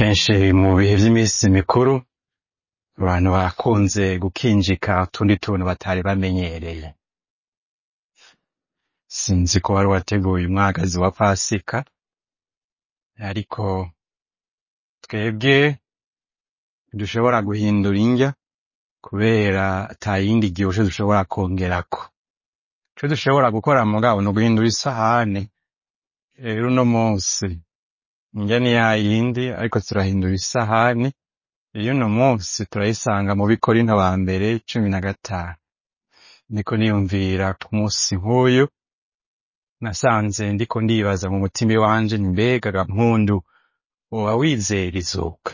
Kenshi mu bihe vy'imisi mikuru abantu bakunze gukinjika utundi tuntu batari bamenyereye. Sinzi ko wari wateguye umwagazi wa Pasika, ariko twebwe dushobora guhindura indya kubera ata yindi ryoshe dushobora kongerako. Ico dushobora gukora mugabo ni uguhindura isahani. Rero uno munsi indya ni yayindi ariko turahindura isahani. Iyo uno munsi turayisanga mu Bikorinto ba mbere 15. Niko niyumvira ku munsi nk'uyu, nasanze ndiko ndibaza mu mutima wanje nti mbega Gampundu, woba wizera izuka?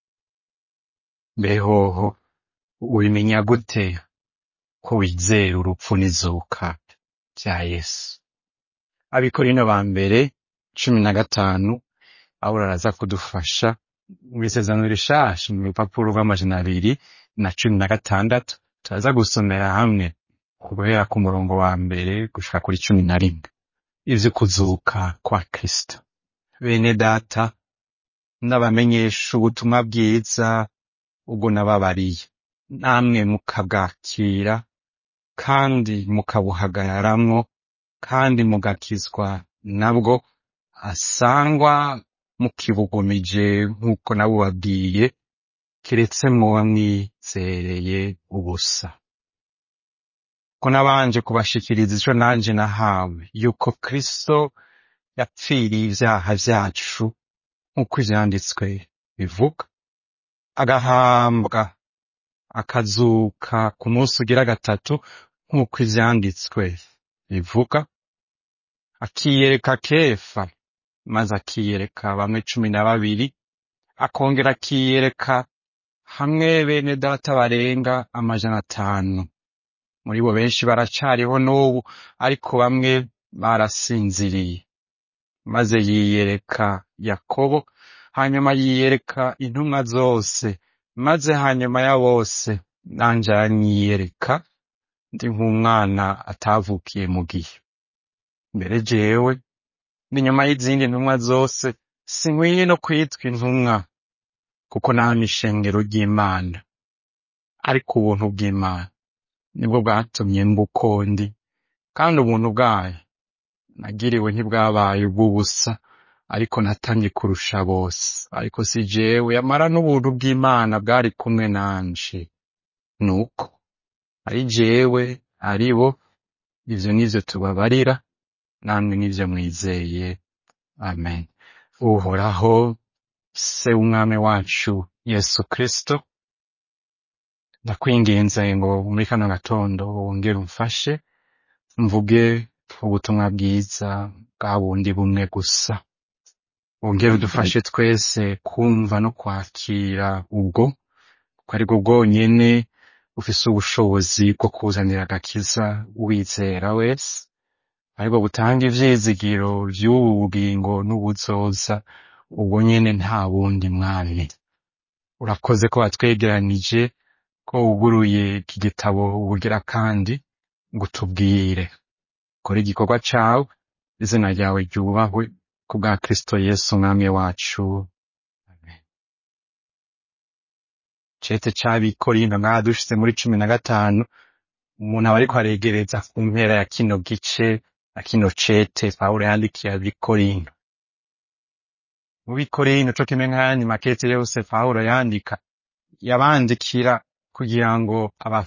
Mbehoho ubimenya gute ko wizera urupfu n'izuka vya Yesu? Abikorinto ba mbere 15 Pawulo araza kudufasha mw'isezerano rishasha mu rupapuro rw'216 turaza gusomera hamwe guhera ku murongo wa mbere gushika kuri 11 ivyo kuzuka kwa Kristo. Bene data, ndabamenyesha ubutumwa bwiza ubwo nababariye, namwe mukabwakira kandi mukabuhagararamwo kandi mugakizwa nabwo, asangwa mukibugumije nk'uko nabubabwiye, kiretse mwoba mwizereye ubusa. Ko nabanje kubashikiriza ico nanje nahawe, yuko Kristo yapfiriye ivyaha vyacu nk'uko ivyanditswe bivuga, agahambwa, akazuka ku munsi ugira gatatu nk'uko ivyanditswe bivuga, akiyereka Kefa, maze akiyereka bamwe 12, akongera akiyereka hamwe bene data barenga 500. Muri bo benshi baracariho n'ubu, ariko bamwe barasinziriye. Maze yiyereka Yakobo, hanyuma yiyereka intumwa zose, maze hanyuma ya bose nanje aranyiyereka, ndi nk'umwana atavukiye mu gihe. Mbere jewe ni nyuma y'izindi ntumwa zose, sinkwiye no kwitwa intumwa, kuko nami ishengero ry'Imana. Ariko ubuntu bw'Imana nibwo bwatumye mba uko ndi, kandi ubuntu bwayo nagiriwe ntibwabaye ubw'ubusa, ariko natamye kurusha bose. Ariko si jewe, yamara n'ubuntu bw'Imana bwari kumwe nanje. Nuko ari jewe ari bo, ivyo nivyo tubabarira, namwe nivyo mwizeye. Amen. Uhoraho se w'umwami wacu Yesu Kristo, ndakwinginze ngo muri kano gatondo wongere umfashe mvuge ubutumwa bwiza bwa bundi bumwe gusa. Wongere udufashe twese kumva no kwakira ubwo, ko ari bwo bwonyene ufise ubushobozi bwo kuzanira agakiza uwizera wese, aribwo butanga ivyizigiro vy'ubu bugingo n'ubuzoza. Ubwo nyene nta bundi mwami. Urakoze ko watwegeranije, ko wuguruye iki gitabo ubugira kandi ngo utubwire. Kora igikorwa cawe, izina ryawe ryubahwe, ku bwa Kristo Yesu umwami wacu. Amen. Cete c'Abikorinto dushitse muri 15, umuntu aba ariko aregereza ku mpera ya kino gice, na kino cete Pawulo yandikiye Abikorinto. Mu Bikorinto co kimwe nk'ayandi makete yose Pawulo yandika, yabandikira kugira ngo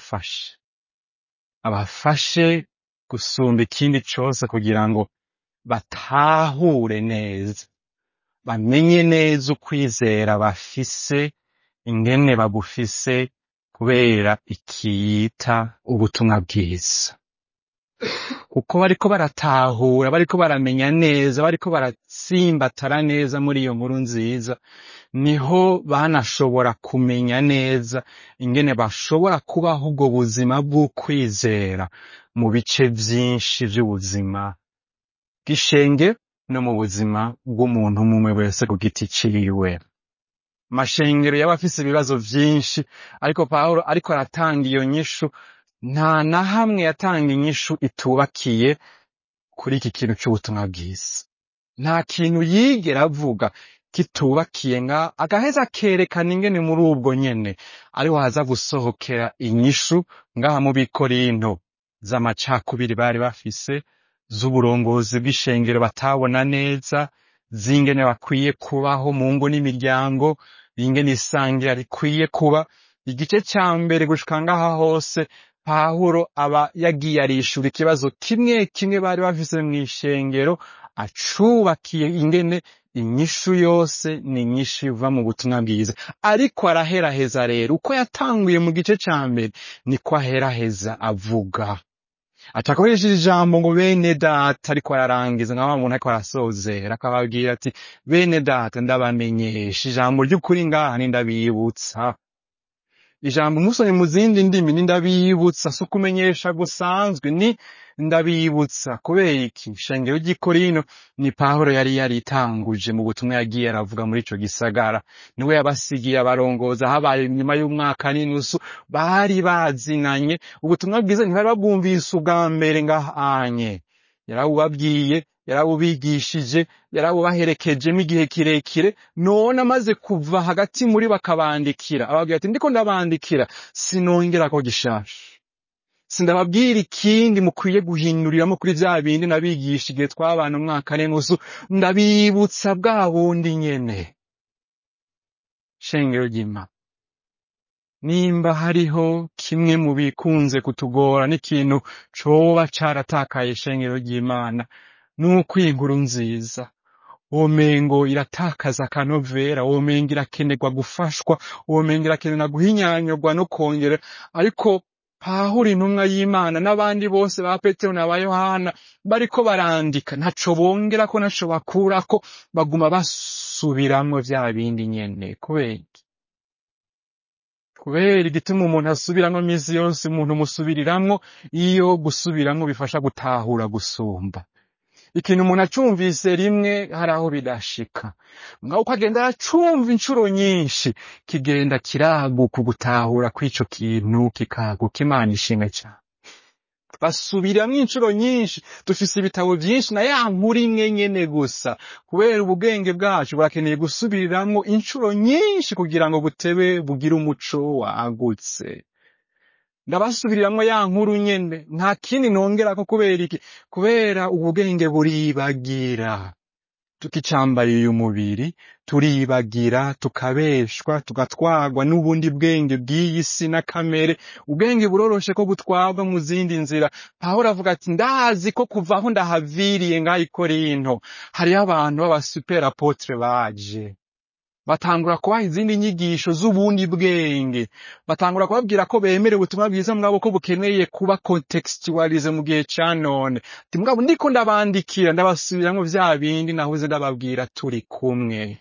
abafashe gusumba ikindi cose, kugira ngo batahure neza, bamenye neza ukwizera bafise, ingene babufise kubera ikiyita ubutumwa bwiza. Uko bariko baratahura, bariko baramenya neza, bariko baratsimbatara neza muri iyo nkuru nziza, niho banashobora kumenya neza ingene bashobora kubaho ubwo buzima bw'ukwizera mu bice vyinshi vy'ubuzima bw'ishenge no mu buzima bw'umuntu umwe wese ku giti ciwe. Amashengero yaba afise ibibazo vyinshi, ariko Pawulo ariko aratanga iyo nyishu, nta na hamwe yatanga inyishu itubakiye kuri iki kintu c'ubutumwa bwiza. Nta kintu yigera avuga kitubakiye nga agaheza akerekana ingene muri ubwo nyene ariho haza gusohokera inyishu ngaha mu bikorinto z'amacakubiri bari bafise, z'uburongozi bw'ishengero batabona neza, z'ingene bakwiye kubaho mu ngo n'imiryango, ingene isangira rikwiye kuba. Igice ca mbere gushika ngaha hose Pawulo aba yagiye arishura ikibazo kimwe kimwe bari bafise mw'ishengero, acubakiye ingene inyishu yose ni inyishu iva mu butumwa bwiza. Ariko araheraheza rero, uko yatanguye mu gice ca mbere niko aheraheza avuga. Atakoresheje ijambo ngo bene data ariko ararangiza nka wa muntu ariko arasozera, akababwira ati bene data ndabamenyesha ijambo ry'ukuri ngaha ndabibutsa. Ijambo musomye mu zindi ndimi ni ndabibutsa, si ukumenyesha gusanzwe, ni ndabibutsa. Kubera iki? Ishengero ry'i Korinto ni Pawulo yari yaritanguje mu butumwa yagiye aravuga muri ico gisagara. Niwe yabasigiye abarongoza, habaye nyuma y'umwaka n'inusu bari bazinanye. Ubutumwa bwiza ntibari babwumvise ubwa mbere ngahanye. Yarabubabwiye, yarabubigishije, yarabubaherekejemo igihe kirekire. None amaze kuva hagati muri bakabandikira, ababwira ati ndiko ndabandikira sinongera ko gishasha, sindababwira ikindi mukwiye guhinduriramo kuri vya bindi nabigisha igihe twabana umwaka n'inusu, ndabibutsa bwa bundi nyene. Shengero ry'Imana, nimba hariho kimwe mu bikunze kutugora n'ikintu coba caratakaye ishengero ry'Imana, nuko iyi nkuru nziza womengo iratakaza akanovera, womengo irakenerwa gufashwa, womengo irakenerwa guhinyanyurwa no kongera. Ariko Pawulo intumwa y'Imana n'abandi bose ba Petero na ba Yohana bariko barandika, ntaco bongerako ntaco bakurako, baguma basubiramwo vya bindi nyene. Kubera igituma umuntu asubiramwo misi yose, umuntu musubiriramwo iyo gusubiramwo bifasha gutahura gusumba. Ikintu umuntu acumvise rimwe hari aho bidashika, ngaho uko agenda aracumva incuro nyinshi kigenda kiraguka gutahura kw'ico kintu kikaguka. Imana ishimwe cane. Basubiramwo incuro nyinshi, dufise ibitabo vyinshi na ya nkuru imwe nyene gusa, kubera ubwenge bwacu burakeneye gusubiriramwo incuro nyinshi kugira ngo butebe bugire umuco wagutse. Ndabasubiriramwo ya nkuru nyene, nta kindi nongerako. Kubera iki? Kubera ubwenge buribagira. Tukicambariye umubiri turibagira, tukabeshwa, tugatwarwa n'ubundi bwenge bw'iyi si na kamere. Ubwenge buroroshe ko butwarwa mu zindi nzira. Pawulo avuga ati ndazi ko kuva aho ndahaviriye ngaho i Korinto hariho abantu b'aba super apotre baje, batangura kubaha izindi nyigisho z'ubundi bwenge, batangura kubabwira ko bemerewe ubutumwa bwiza mugabo ko bukeneye kuba contextualize mu gihe ca none. Ati mugabo ndiko ndabandikira ndabasubiramwo vya bindi nahuze ndababwira turi kumwe.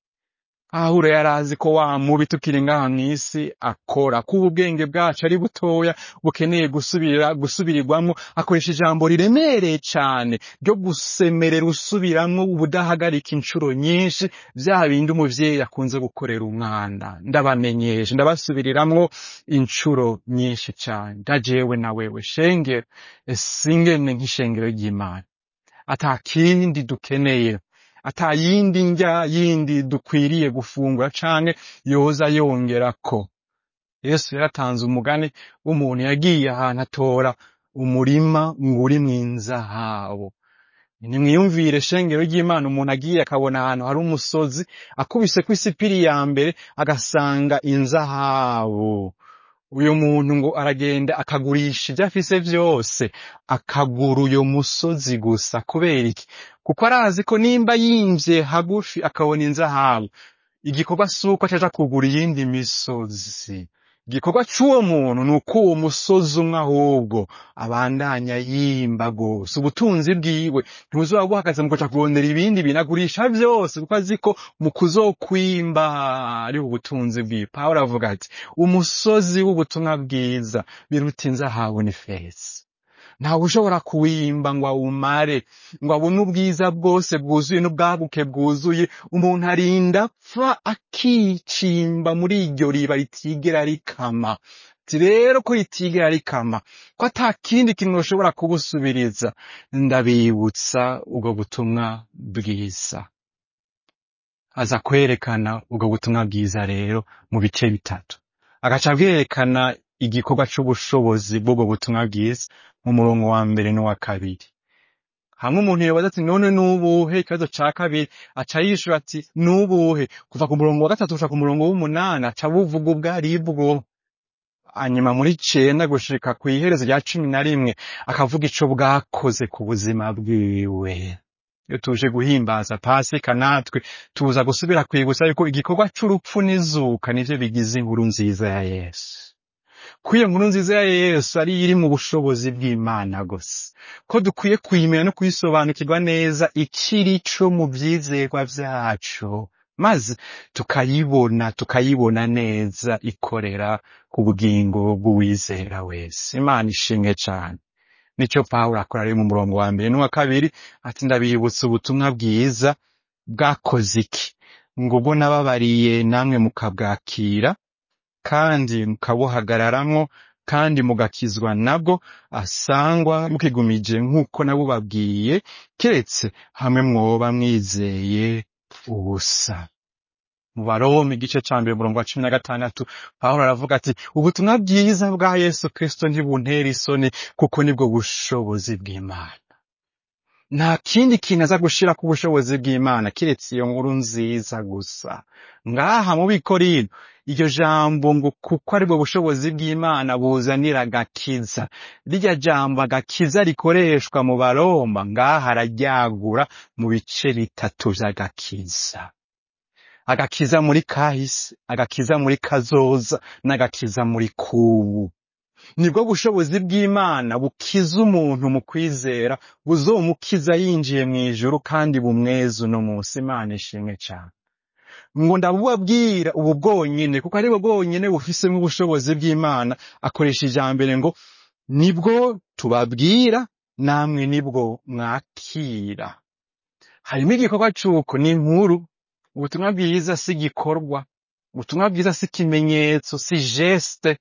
Pawulo yarazi ko wa mubi tukiri ngaha mw'isi akora, ko ubwenge bwacu ari butoya bukeneye gusubirirwamwo. Akoresha ijambo riremereye cane ryo gusemerera usubiramwo ubudahagarika incuro nyinshi, vya bindi umuvyeyi akunze gukorera umwana. Ndabamenyesha, ndabasubiriramwo incuro nyinshi cane. Ndajewe na wewe shengero, singene nk'ishengero ry'Imana, ata kindi dukeneye, ata yindi ndya yindi dukwiriye gufungura canke yoza yongerako. Yesu yaratanze umugani w'umuntu yagiye ahantu atora umurima ngo uri mw'inzahabu. Nimwiyumvire shengero ry'Imana, umuntu agiye akabona ahantu hari umusozi, akubise kw'isipiri ya mbere agasanga inzahabu. Uyo muntu ngo aragenda akagurisha ivyo afise vyose, akagura uyo musozi gusa. Kubera iki? Kuko arazi ko nimba yimvye hagufi akabona inzahabu, igikorwa suko acaja kugura iyindi misozi. Igikorwa c'uwo muntu ni uko uwo musozi umwe ahubwo abandanya yimba gose. Ubutunzi bwiwe ntibuzoba buhagaze mu kuja kurondera ibindi bintu, agurisha vyose kuko azi ko mu kuzokwimba ari ubutunzi bwiwe. Pawulo avuga ati umusozi w'ubutumwa bwiza biruta inzahabu n'ifeza. Ntawe ushobora kuwimba ngo awumare, ngo abone ubwiza bwose bwuzuye n'ubwaguke bwuzuye. Umuntu arinda apfa akicimba muri iryo riba ritigera rikama. Rero ko ritigera rikama, ko ata kindi kintu ushobora kubusubiriza, ndabibutsa ubwo butumwa bwiza. aza kwerekana ubwo butumwa bwiza rero mu bice bitatu. Agaca bwerekana igikorwa c'ubushobozi bw'ubwo butumwa bwiza mu murongo wa mbere n'uwa kabiri. Hamwe umuntu yobaza ati none nubuhe, ikibazo ca kabiri aca yishura ati nubuhe, kuva ku murongo wa gatatu gushika ku murongo w'umunani aca buvuga ubwo aribwo. Hanyuma muri 9 gushika kw'iherezo rya 11 akavuga ico bwakoze ku buzima bwiwe. Iyo tuje guhimbaza Pasika natwe tuza gusubira kwibutsa yuko igikorwa c'urupfu n'izuka nivyo bigize inkuru nziza ya Yesu. Kwiyo nkuru nziza ya Yesu ari iri mu bushobozi bw'Imana gusa. Ko dukwiye kuyimenya no kuyisobanukirwa neza ikiri co mu vyizerwa vyacu. Maze tukayibona neza ikorera ku bugingo bw'uwizera wese. Imana ishimwe cane. Nico Pawulo akora rero mu murongo wa mbere n'uwa kabiri ati ndabibutsa ubutumwa bwiza bwakoze iki, ngo ubwo nababariye namwe mukabwakira kandi mukabuhagararamwo kandi mugakizwa nabwo, asangwa mukigumije nk'uko nabubabwiye, keretse hamwe mwoba mwizeye ubusa. Mu Baroma igice ca mbere umurongo wa 16 Pawulo aravuga ati ubutumwa bwiza bwa Yesu Kristo ntibuntera isoni kuko nibwo bushobozi bw'Imana. Nta kindi kintu aza gushira ku bushobozi bw'Imana kiretse iyo nkuru nziza gusa. Ngaha mu Bikorino iryo jambo ngo kuko aribwo bushobozi bw'Imana buzanira agakiza, rirya jambo agakiza rikoreshwa mu Baroma ngaha araryagura mu bice bitatu vy'agakiza. Agakiza muri kahise, agakiza muri kazoza, n'agakiza muri kubu. Nibwo bushobozi bw'Imana bukiza umuntu mu kwizera, buzomukiza yinjiye mw'ijuru kandi bumweza uno munsi. Imana ishimwe cane. Ngo ndabubabwira ubu bwonyene kuko aribwo bwonyene bufisemwo ubushobozi bw'Imana. Akoresha ijambere ngo nibwo tubabwira namwe nibwo mwakira. Harimo igikorwa c'uko ni inkuru. Ubutumwa bwiza si gikorwa, ubutumwa bwiza si kimenyetso, si geste,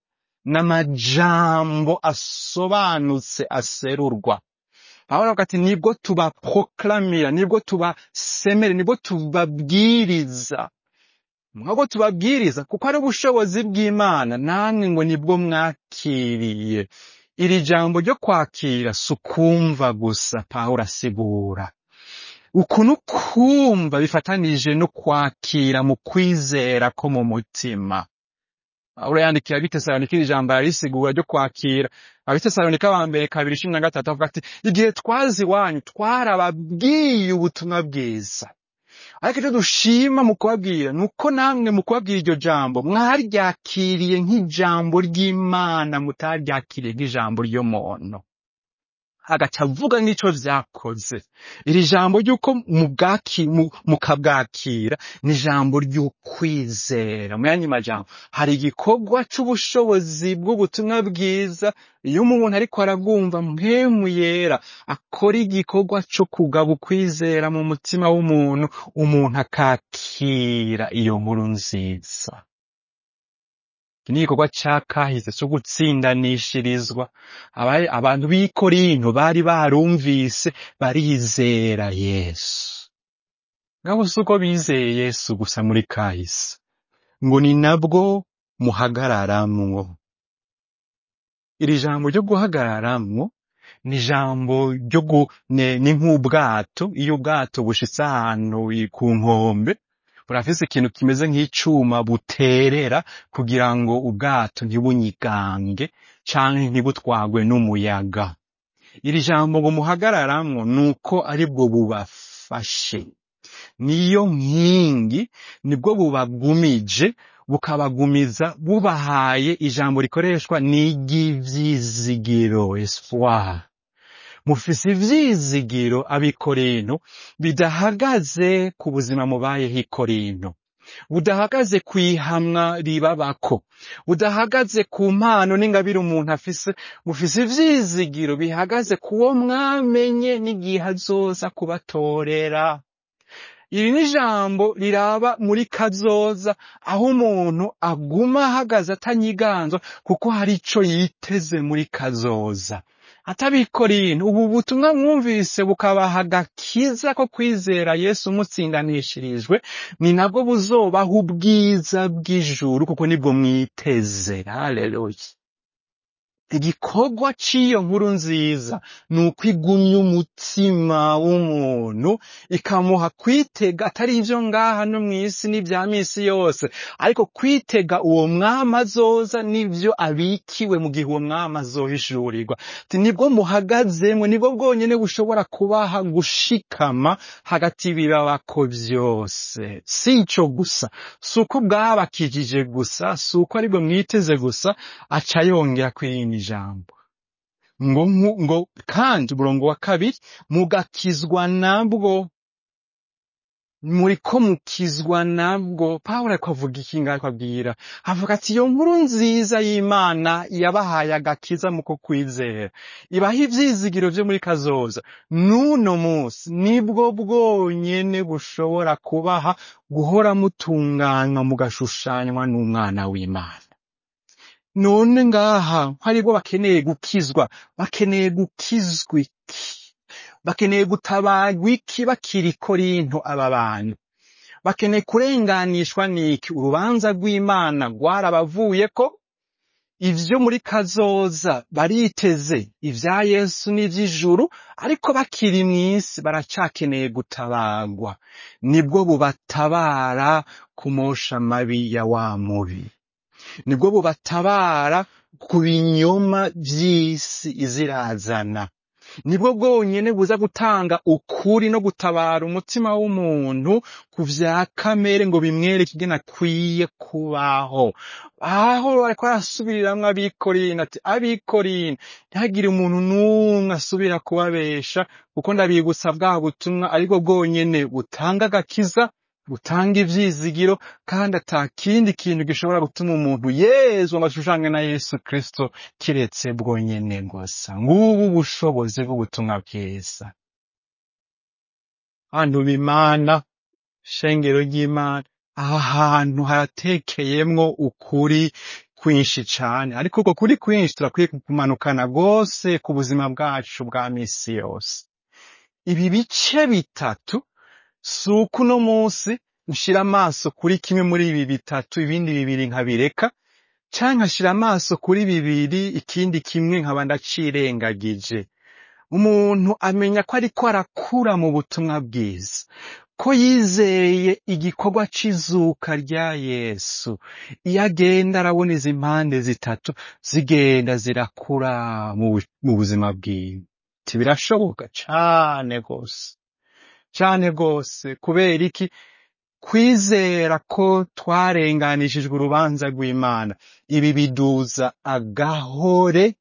n'amajambo asobanutse aserurwa. Pawulo avuga ati nibwo tubaproklamira, nibwo tubasemere, nibwo tubabwiriza. Mwabwo tubabwiriza kuko ari ubushobozi bw'Imana, namwe ngo nibwo mwakiriye. Iri jambo ryo kwakira sukumva gusa Pawulo asigura. Ukuntu kumva bifatanije no kwakira mu kwizera ko mu mutima. Pawulo yandikira Abitesalonika ijambo arisigura ryo kwakira. Abitesalonika ba mbere 2:13 avuga ati igihe twazi wanyu twarababwiye ubutumwa bwiza. Ariko icyo dushima mu kubabwira nuko namwe mu kubabwira iryo jambo mwaryakiriye nk'ijambo ry'Imana, mutaryakiriye nk'ijambo ry'umuntu. Agaca avuga n'ico vyakoze. Iri jambo ry'uko mukabwakira ni ijambo ry'ukwizera. Mu yandi majambo hari igikorwa c'ubushobozi bw'ubutumwa bwiza. Iyo umuntu ariko aragumva mpwemu yera akora igikorwa co kugaba ukwizera mu mutima w'umuntu, umuntu akakira iyo nkuru nziza. Iki ni igikorwa ca kahise co gutsindanishirizwa. Abantu b'i Korinto bari barumvise barizera Yesu. Ngabo suko bizeye Yesu gusa muri kahise, ngo ni nabwo muhagararamwo. Iri jambo ryo guhagararamwo ni jambo ryo ni nk'ubwato. Iyo ubwato bushitse ahantu ku nkombe, burafise ikintu kimeze nk'icuma buterera kugira ngo ubwato ntibunyigange canke ntibutwagwe n'umuyaga. Iri jambo ngo muhagararamwo nuko aribwo bubafashe. Niyo nkingi, nibwo bubagumije, bukabagumiza bubahaye. Ijambo rikoreshwa n'iry'ivyizigiro, espoir. Mufise ivyizigiro ab'i Korinto bidahagaze ku buzima mubayeho i Korinto, budahagaze kw'ihamwa ribabako, budahagaze ku mpano n'ingabire umuntu afise. Mufise ivyizigiro bihagaze kuwo mwamenye n'igihe azoza kubatorera. Iri ni ijambo riraba muri kazoza, aho umuntu aguma ahagaze atanyiganzwa kuko hari ico yiteze muri kazoza. Atabikorino ubu butumwa mwumvise bukabaha agakiza ko kwizera Yesu mutsindanishirijwe, ni nabwo buzobaha ubwiza bw'ijuru kuko nibwo mwiteze. Haleluya. Igikorwa c'iyo nkuru nziza ni uko igumya umutima w'umuntu, ikamuha kwitega atari ivyo ngaha no mw'isi n'ivya misi yose, ariko kwitega uwo mwami azoza n'ivyo abikiwe mu gihe uwo mwami azohishurirwa. Nibwo muhagazemwe, nibwo bwonyene bushobora kubaha gushikama hagati y'ibibabako vyose. Si ico gusa, si uko bwabakijije gusa, si uko aribwo mwiteze gusa, aca yongera kw'irindi jambo ngo kandi umurongo wa 2, mugakizwa nabwo. Muriko mukizwa nabwo. Pawulo ariko avuga iki ngaho? Abwira avuga ati iyo nkuru nziza y'Imana yabahaye agakiza mu kwizera, ibaha ivyizigiro vyo muri kazoza. N'uno munsi nibwo bwonyene bushobora kubaha guhora mutunganywa mugashushanywa n'umwana w'Imana. None ngaha haribwo bakeneye gukizwa, bakeneye gukizwa iki? Bakeneye gutabarwa iki bakiri Korinto? Aba bantu bakeneye kurenganishwa n'iki? Urubanza rw'Imana rwarabavuyeko, ivyo muri kazoza bariteze ivya Yesu n'ivy'ijuru, ariko bakiri mw'isi baracakeneye gutabarwa. Nibwo bubatabara kumosha amabi ya wa mubi, nibwo bubatabara ku binyoma vy'isi izirazana, nibwo bwonyene buza gutanga ukuri no gutabara umutima w'umuntu ku vya kamere ngo bimwereke ingene akwiye kubaho. Aho ariko arasubiriramwo abikorino ati abikorino ntihagire umuntu n'umwe asubira kubabesha, kuko ndabibutsa bwa butumwa aribwo bwonyene butanga agakiza, butanga ivyizigiro, kandi ata kindi kintu gishobora gutuma umuntu yezwa ngo ashushanywe na Yesu Kristo kiretse bwonyene gusa. Ngubu ubushobozi bw'ubutumwa bwiza. Hantu b'Imana, shengero ry'Imana, aha hantu haratekeyemwo ukuri kwinshi cane, ariko uko kuri kwinshi turakwiye kumanukana gose ku buzima bwacu bwa misi yose. Ibi bice bitatu, si uko uno munsi nshira amaso kuri kimwe muri ibi bitatu, ibindi bibiri nkabireka, canke nkashira amaso kuri bibiri, ikindi kimwe nkaba ndacirengagije. Umuntu amenya ko ariko arakura mu butumwa bwiza, ko yizeye igikorwa c'izuka rya Yesu. Iyo agenda arabona izi impande zitatu zigenda zirakura mu buzima bwiwe. Birashoboka cane gose, cane gose. Kubera iki? Kwizera ko twarenganishijwe urubanza rw'Imana. Ibi biduza agahore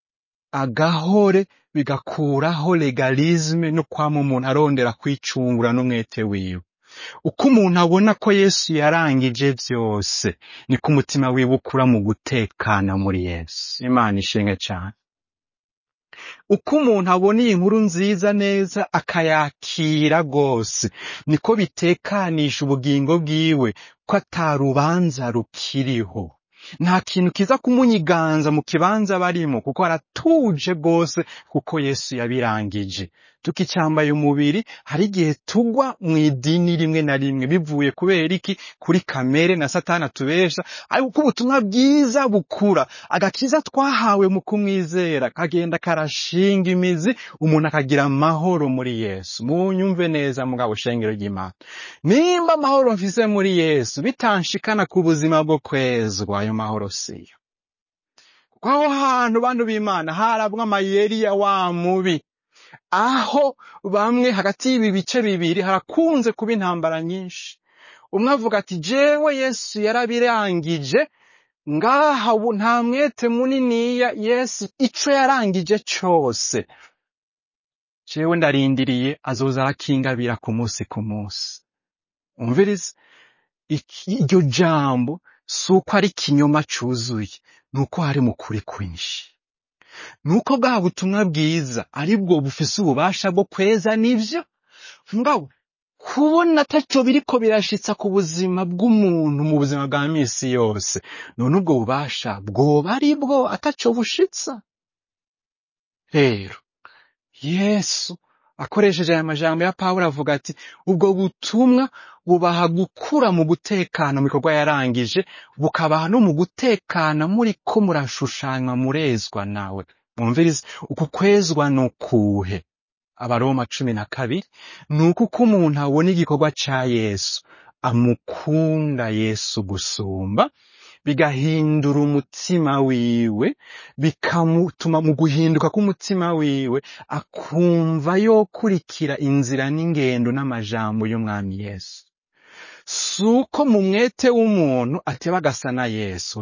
bigakuraho legalisme no kwama umuntu arondera kwicungura n'umwete wiwe. Uko umuntu abona ko Yesu yarangije vyose, niko umutima wiwe ukura mu gutekana muri Yesu. Imana ishimwe cane. Uko umuntu abona iyi nkuru nziza neza akayakira gose, niko bitekanisha ubugingo bwiwe ko atarubanza rukiriho. Nta kintu kiza kumunyiganza mu kibanza barimo, kuko aratuje gose, kuko Yesu yabirangije. Tukicambaye umubiri, hari igihe tugwa mw'idini rimwe na rimwe bivuye kubera iki? Kuri kamere na Satani atubesha. Ariko uko ubutumwa bwiza bukura, agakiza twahawe mu kumwizera kagenda karashinga imizi, umuntu akagira amahoro muri Yesu. Munyumve neza mugabo shengero ry'Imana, nimba amahoro mfise muri Yesu bitanshikana ku buzima bwo kwezwa, ayo mahoro siyo. Kuko aho hantu bantu b'Imana harabwa amayeri ya wa mubi, aho bamwe hagati y'ibi bice bibiri harakunze kuba intambara nyinshi. Umwe avuga ati jewe Yesu yarabirangije, ngaha ubu nta mwete muniniya, Yesu ico yarangije cose jewe ndarindiriye azoza arakingabira ku munsi ku munsi. Umvirize, iryo jambo suko ari kinyoma cuzuye, nuko hari mu kuri kwinshi. Nuko bwa butumwa bwiza aribwo bufise ububasha bwo kweza n'ivyo. Ngabo kubona ataco biriko birashitsa ku buzima bw'umuntu mu buzima bwa misi yose, none ubwo bubasha bwoba aribwo ataco bushitsa. rero Yesu akoresheje aya majambo ya Pawulo avuga ati ubwo butumwa bubaha gukura mu gutekana mu bikorwa yarangije, bukabaha no mu gutekana muriko murashushanywa murezwa nawe. Mwumvirize, uku kwezwa ni ukuhe? Abaroma 12 ni uko umuntu abona igikorwa ca Yesu amukunda Yesu gusumba, bigahindura umutima wiwe, bikamutuma mu guhinduka k'umutima wiwe akumva yokurikira inzira n'ingendo n'amajambo y'umwami Yesu. Suko mu mwete w'umuntu ateba agasa na Yesu,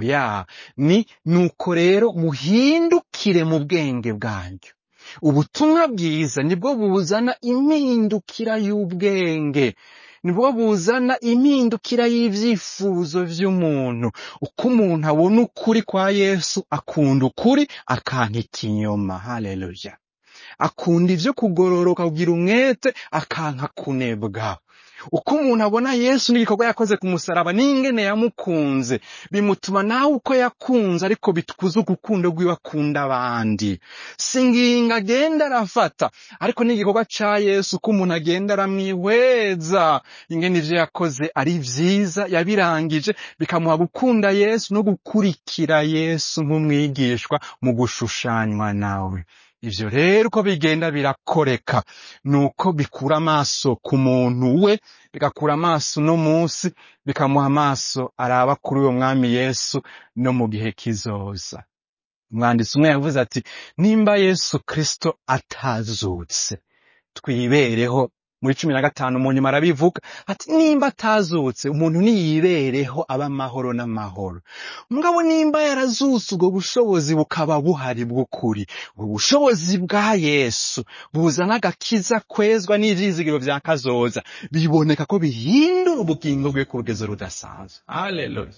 nuko rero muhindukire mu bwenge bwanyu. Ubutumwa bwiza nibwo buzana impindukira y'ubwenge, nibwo buzana impindukira y'ivyifuzo vy'umuntu. Uko umuntu abona ukuri kwa Yesu, akunda ukuri akanka ikinyoma. Haleluya. Akunda ivyo kugororoka kugira umwete akanka kunebwa. Uko umuntu abona Yesu n'igikorwa yakoze ku musaraba n'ingene yamukunze, bimutuma nawe uko yakunze ariko bitukuza urukundo rwiwe akunda abandi. Singinga agenda arafata, ariko n'igikorwa ca Yesu ko umuntu agenda aramwihweza ingene ivyo yakoze ari vyiza, yabirangije bikamuha gukunda Yesu no gukurikira Yesu nk'umwigishwa mu gushushanywa nawe. Ivyo rero uko bigenda birakoreka, nuko bikura amaso ku muntu we, bigakura amaso no musi, bikamuha amaso araba kuri uwo mwami Yesu no mu gihe kizoza. Umwanditsi umwe yavuze ati, nimba Yesu Kristo atazutse, twibereho. Muri 15 mu nyuma arabivuga ati, nimba atazutse umuntu niyibereho aba amahoro n'amahoro. Mugabo nimba yarazutse, ubwo bushobozi bukaba buhari bw'ukuri, ubushobozi bwa Yesu buzana agakiza, kwezwa n'ivyizigiro vya kazoza, biboneka ko bihindura ubugingo bwe ku rugezo rudasanzwe. Haleluya.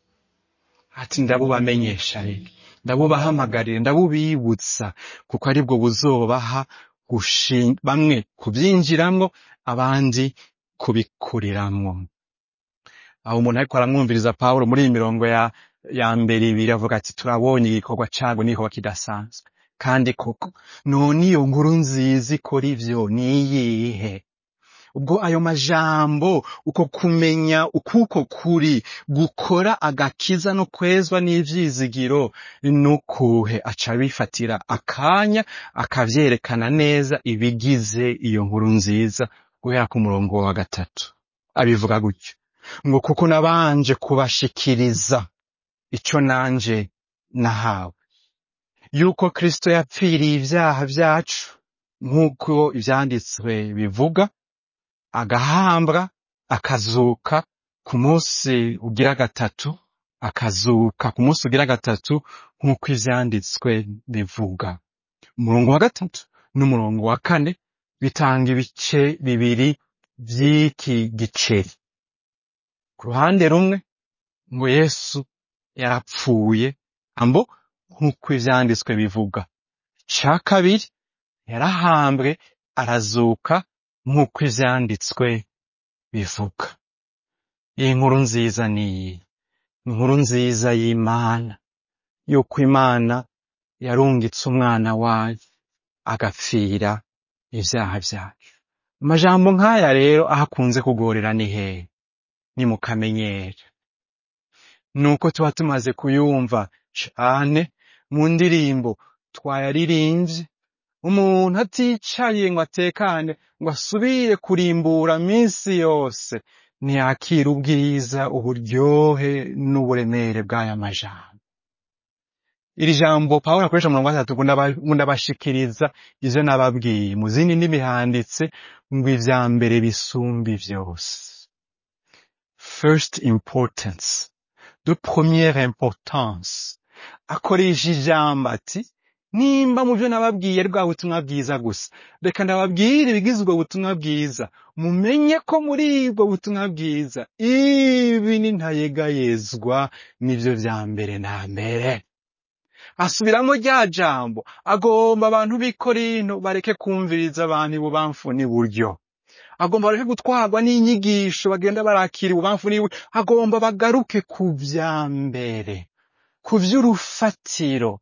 Ati ndabubamenyesha rero, ndabubahamagarira, ndabubibutsa, kuko aribwo buzobaha bamwe kubyinjiramwo, abandi kubikuriramwo. Aho umuntu ariko aramwumviriza Pawulo muri iyi mirongo ya mbere 2 avuga ati, turabonye igikorwa cago n'igikorwa kidasanzwe. Kandi koko none iyo nkuru nziza ikora ivyo niyihe? Ubwo ayo majambo, uko kumenya ukuko kuri gukora agakiza no kwezwa n'ivyizigiro nukuhe, aca bifatira akanya akavyerekana neza ibigize iyo nkuru nziza. Guhera ku murongo wa 3 abivuga gutyo ngo, kuko nabanje kubashikiriza ico nanje nahawe, yuko Kristo yapfiriye ivyaha vyacu nk'uko ivyanditswe bivuga, agahambwa, akazuka ku munsi ugira 3, akazuka ku munsi ugira 3 nk'uko ivyanditswe bivuga. Umurongo wa 3 n'umurongo wa 4 bitanga ibice bibiri vy'iki giceri. Ku ruhande rumwe ngo Yesu yarapfuye ambo nk'uko ivyanditswe bivuga. Ca kabiri, yarahambwe arazuka nk'uko ivyanditswe bivuga. Iyi nkuru nziza ni inkuru nziza y'Imana, yuko Imana yarungitse umwana wayo agapfira ivyaha vyacu. Amajambo nk'aya rero ahakunze kugorera ni hehe? Ni mu kamenyero. Nuko tuba tumaze kuyumva cane mu ndirimbo twayaririmvye, umuntu aticaye ngo atekane ngo asubire kurimbura minsi yose, ntiyakira ubwiza, uburyohe n'uburemere bw'aya majambo. Iri jambo Pawulo akoresha mu murongo wa 3, ndabashikiriza ivyo nababwiye. Mu zindi ndimi handitse ngo ivya mbere bisumba vyose. First importance, de première importance. Akoresha ijambo ati, nimba mu byo nababwiye rwa butumwa bwiza gusa, reka ndababwire ibigize ubwo butumwa bwiza, mumenye ko muri ubwo butumwa bwiza ibi ni ntayegayezwa n'ivyo vya mbere na mbere. Asubiramo rya jambo, agomba abantu b'i Korinto bareke kumviriza abantu ibubamfu n'iburyo, agomba bareke gutwarwa n'inyigisho bagenda barakira ibubamfu n'iburyo, agomba bagaruke ku vya mbere, ku vy'urufatiro,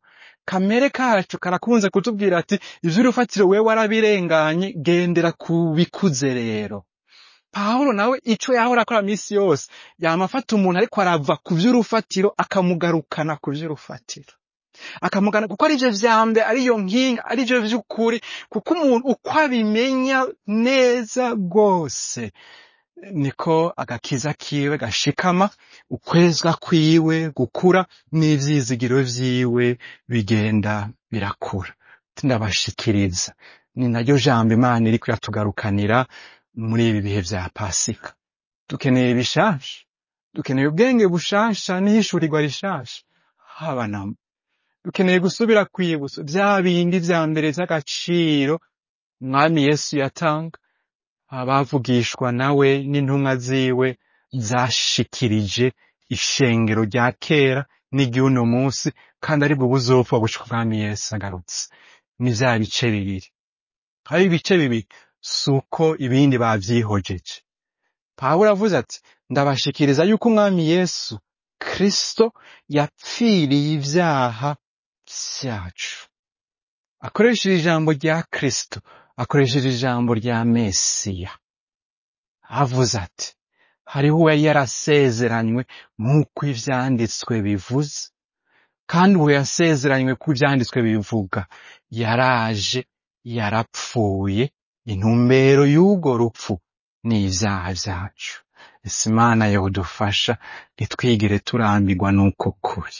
kamere kacu karakunze kutubwira ati ivy'urufatiro wewe warabirenganye, gendera ku bikuze rero. Pawulo nawe ico yahora akora misi yose, yama afata umuntu ariko arava ku vy'urufatiro akamugarukana ku vy'urufatiro. Akamugana kuko arivyo vyambe, ariyo nkinga, arivyo vy'ukuri, kuko umuntu uko abimenya neza rwose, niko agakiza kiwe gashikama, ukwezwa kwiwe gukura, n'ivyizigiro vyiwe bigenda birakura. Ndabashikiriza, ni naryo jambo Imana iriko iratugarukanira muri ibi bihe vya Pasika. Dukeneye bishasha, dukeneye ubwenge bushasha n'ihishurirwa rishasha, haba namba. Dukeneye gusubira kwibutsa vya bindi vya mbere vy'agaciro Umwami Yesu yatanga, abavugishwa nawe n'intumwa ziwe zashikirije ishengero rya kera n'iry'uno munsi, kandi aribwo buzopfa gushika Umwami Yesu agarutse. Ni vya bice bibiri. Hari ibice bibiri, suko ibindi bavyihojeje. Pawulo avuze ati, ndabashikiriza yuko Umwami Yesu Kristo yapfiriye ivyaha vyacu. Akoresheje ijambo rya Kristo, akoresheje ijambo rya Mesiya. Avuze ati, hariho uwo yari yarasezeranywe nk'uko ivyanditswe bivuze, kandi uwo yasezeranywe ko ivyanditswe bivuga yaraje, yarapfuye, intumbero y'urwo rupfu ni ivyaha vyacu. Ese Imana yodufasha ntitwigire turambirwa n'uko kuri.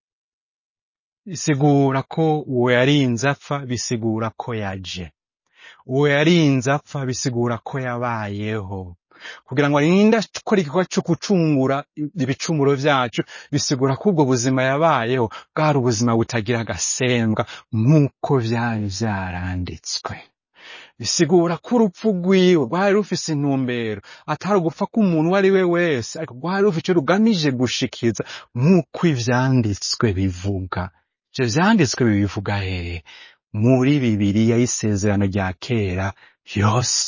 Bisigura ko uwo yarinze apfa, bisigura ko yaje. Uwo yarinze apfa, bisigura ko yabayeho, kugira ngo arinde akora igikorwa co gucungura ibicumuro vyacu. Bisigura ko ubwo buzima yabayeho bwari ubuzima butagira agasembwa, nk'uko vyari vyaranditswe. Bisigura ko urupfu rwiwe rwari rufise intumbero, atari ugupfa k'umuntu uwo ari we wese, ariko rwari rufise ico rugamije gushikiza, nk'uko ivyanditswe bivuga. Ivyo vyanditswe bibivuga hehe? Muri Bibiliya y'isezerano rya kera yose.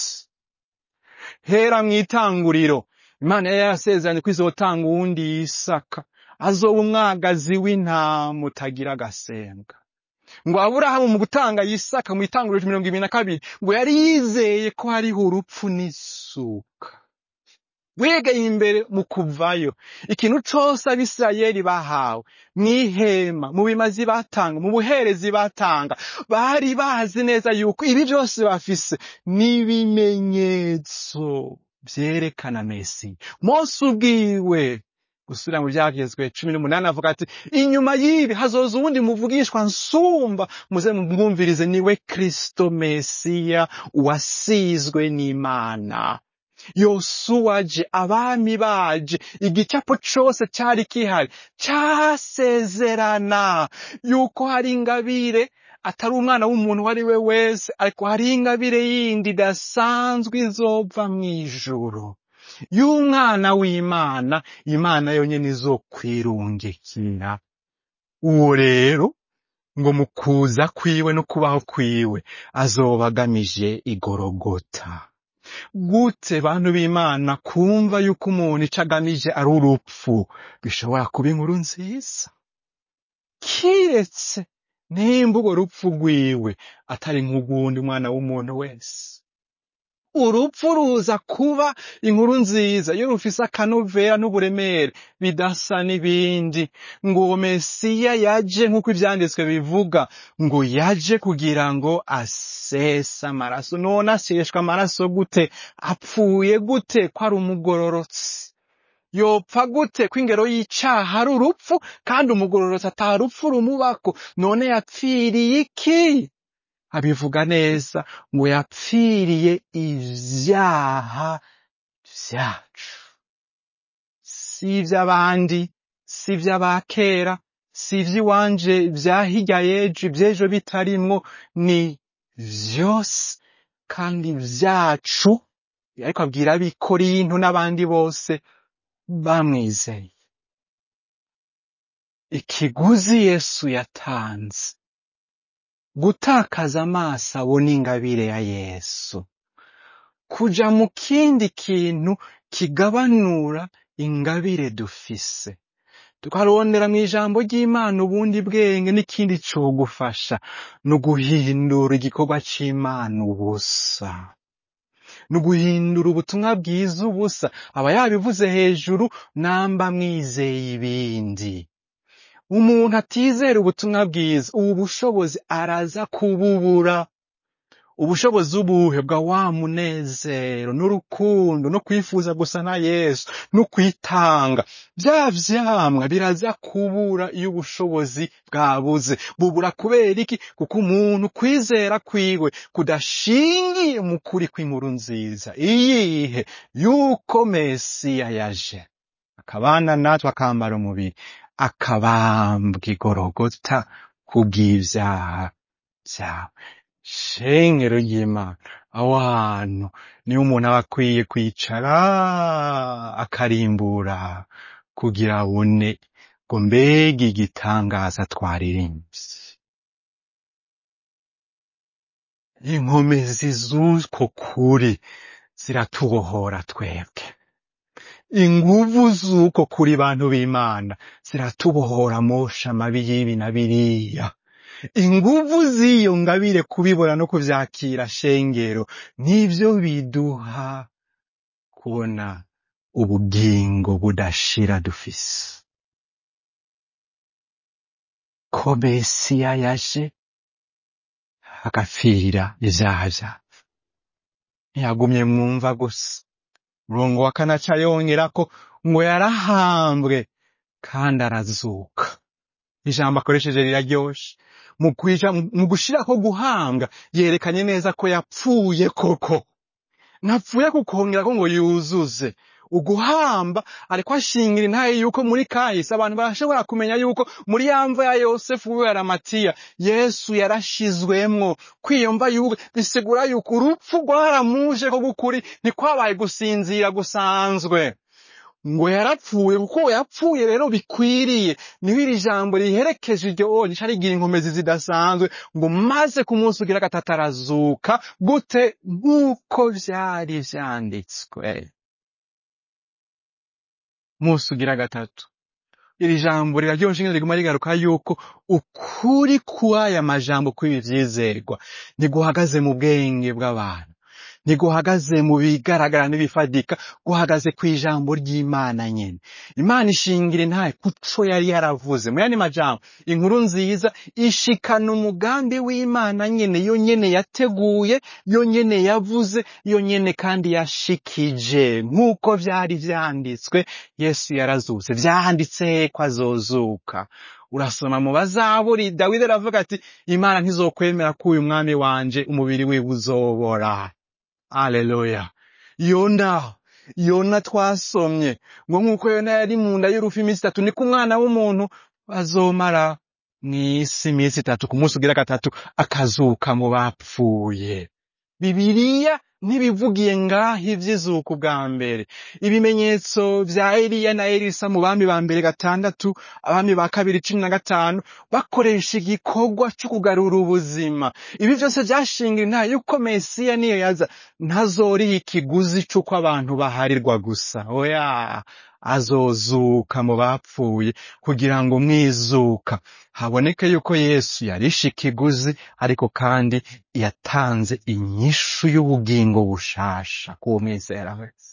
Hera mw'itanguriro, Imana yari yarasezeranye ko izotanga uwundi Isaka, azoba umwagazi w'intama utagira agasembwa. Ngo Aburahamu mu gutanga Isaka mw'itanguriro 22, ngo yari yizeye ko hariho urupfu n'isuka. Wegeye imbere mu kuvayo, ikintu cose Abisirayeli bahawe, mw'ihema, mu bimazi batanga, mu buherezi batanga, bari bazi neza yuko ibi vyose bafise n'ibimenyetso vyerekana Mesiya. Mose ubwiwe, gusubira mu Vyagezwe 18 avuga ati, inyuma y'ibi hazoza uwundi muvugishwa nsumba, muze mwumvirize, niwe Kristo Mesiya uwasizwe n'Imana. Yosuwa aje, abami baje, igicapo cose cari kihari, casezerana yuko hari ingabire, atari umwana w'umuntu wari we wese, ariko hari ingabire yindi idasanzwe izova mw'ijuru, y'umwana w'Imana, Imana yonyene izokwirungikira. Uwo rero ngo mu kuza kwiwe no kubaho kwiwe azoba agamije igorogota. Gute bantu b'Imana kumva yuko umuntu ico agamije ari urupfu bishobora kuba inkuru nziza? Kiretse nimba urwo rupfu rwiwe atari nk'ugundi mwana w'umuntu wese. Urupfu ruza kuba inkuru nziza iyo rufise akanovera n'uburemere bidasa n'ibindi. Ngo Mesiya yaje nk'uko ivyanditswe bivuga, ngo yaje kugira ngo asese amaraso. None aseshwa amaraso gute? Apfuye gute ko ari umugororotsi? Yopfa gute ko ingero y'icaha ari urupfu, kandi umugororotsi ata rupfu rumubako? None yapfiriye iki? Abivuga neza ngo yapfiriye ivyaha vyacu. Si ivy'abandi, si ivy'abakera, si ivy'iwanje vya hirya y'ejo, ivy'ejo bitarimwo, ni vyose kandi vyacu. Ariko abwira ab'i Korinto n'abandi bose bamwizeye. Ikiguzi Yesu yatanze, gutakaza amaso abona ingabire ya Yesu, kuja mu kindi kintu kigabanura ingabire dufise, tukarondera mu ijambo ry'Imana ubundi bwenge n'ikindi cogufasha no guhindura igikorwa c'Imana ubusa, no guhindura ubutumwa bwiza ubusa. Aba yabivuze hejuru, namba mwizeye ibindi. Umuntu atizera ubutumwa bwiza, ubu bushobozi araza kububura. Ubushobozi ubuhe bwa wa munezero n'urukundo no kwifuza gusa na Yesu no kwitanga, vya vyamwa biraza kubura iyo ubushobozi bwabuze. Bubura kubera iki? Kuko umuntu kwizera kwiwe kudashingiye mu kuri kw'inkuru nziza iyihe yuko Mesiya yaje akabana natwe, akambara umubiri, akabambwa i Gologota kubw'ivyaha vyawe. Shengero ry'Imana, aho hantu niho umuntu aba akwiye kwicara akarimbura kugira abone ngo mbega igitangaza twaririmbye. Inkomezi z'uko kuri ziratubohora twebwe. Inguvu z'uko kuri bantu b'Imana ziratubohora mosha mabi y'ibi na biriya. Inguvu z'iyo ngabire kubibona no kuvyakira shengero, nivyo biduha kubona ubugingo budashira dufise. Ko Mesiya yaje agapfira ivyaha vyacu, ntiyagumye mwumva gusa. Murongo wa kane aca yongerako ngo yarahambwe kandi arazuka. Ijambo akoresheje riraryoshe. Mu gushirako guhambwa yerekanye neza ko yapfuye koko. Ntapfuye kukongerako ngo yuzuze. Uguhamba ariko ashingira intaye yuko muri kahise abantu barashobora kumenya yuko muri ya mva ya Yosefu we Aramatiya Yesu yarashizwemwo. Kwiyumva yuko bisigura yuko urupfu rwaramuje ko gukuri ntikwabaye gusinzira gusanzwe. Ngo yarapfuye, kuko yapfuye rero bikwiriye. Niho iri jambo riherekeje iryo rica rigira inkomezi zidasanzwe ngo maze ku munsi ugira gatatu arazuka. Gute? Nk'uko vyari vyanditswe. Munsi ugira gatatu. Iri jambo riraryoshe ingene riguma rigaruka yuko ukuri kw'aya majambo kw'ibi vyizerwa ntiguhagaze mu bwenge bw'abantu, ntiguhagaze mu bigaragara n'ibifadika, guhagaze kw'ijambo ry'Imana nyene. Imana ishingira intahe kuco yari yaravuze. Mu yandi majambo, inkuru nziza ishikana umugambi w'Imana nyene, yo nyene yateguye, yo nyene yavuze, yo nyene kandi yashikije. Nk'uko vyari vyanditswe, Yesu yarazutse. Vyanditse ko azozuka. Urasoma mu Bazaburi, Dawidi aravuga ati Imana ntizokwemera ko uyu mwami wanje umubiri wiwe uzobora. Haleluya. Yona twasomye ngo nk'uko Yona yari mu nda y'urufi iminsi 3, niko umwana w'umuntu azomara mw'isi iminsi 3, ku munsi ugira gatatu akazuka mu bapfuye. Bibiliya ntibivugiye ngaho ivy'izuku bwa mbere. Ibimenyetso vya Eliya na Elisa mu bami ba mbere 6, abami ba kabiri 15 bakoresha igikorwa cyo kugarura ubuzima. Ibi vyose vyashingira intahe yuko Mesiya niyo yaza ntazoriha ikiguzi c'uko abantu baharirwa gusa. Oya, azozuka mu bapfuye kugira ngo mwizuka haboneke yuko Yesu yarishe ikiguzi, ariko kandi yatanze inyishu y'ubugingo bushasha ku mwizera wese.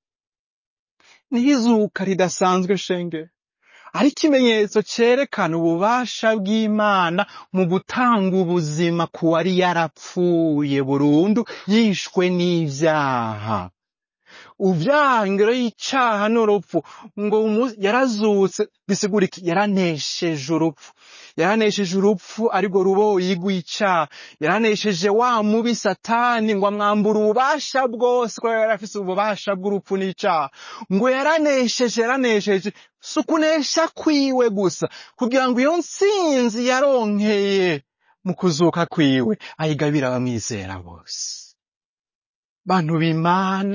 Nizuka ridasanzwe shenge, ari ikimenyetso cerekana ububasha bw'Imana mu gutanga ubuzima ku wari yarapfuye burundu, yishwe n'ivyaha. Uvyangiro y'icaha n'urupfu, ngo yarazutse bisigura iki? Yaranesheje urupfu. Yaranesheje urupfu ariko ruboyi rw'icaha. Yaranesheje wa mubi Satani ngo amwambura ububasha bwose, ko yarafise ububasha bw'urupfu n'icaha. Ngo yaranesheje sukunesha kwiwe gusa, kugira ngo iyo ntsinzi yaronkeye mu kuzuka kwiwe ayigabira abamwizera bose. Bantu